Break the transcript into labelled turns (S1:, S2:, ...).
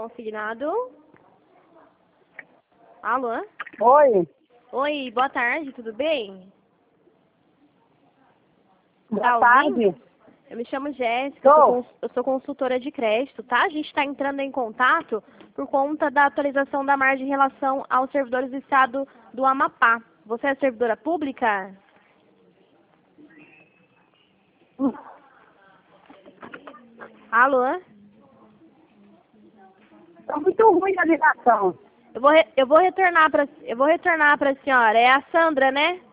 S1: consignado. Alô?
S2: Oi,
S1: Oi, boa tarde, tudo bem?
S2: boa
S1: Tá ouvindo?
S2: tarde.
S1: Eu me chamo Jéssica, eu sou consultora de crédito, tá? A gente está entrando em contato por conta da atualização da margem em relação aos servidores do estado do Amapá. Você é servidora pública? Alô?
S2: Tá muito ruim a ligação.
S1: Eu vou retornar para a senhora. É a Sandra, né?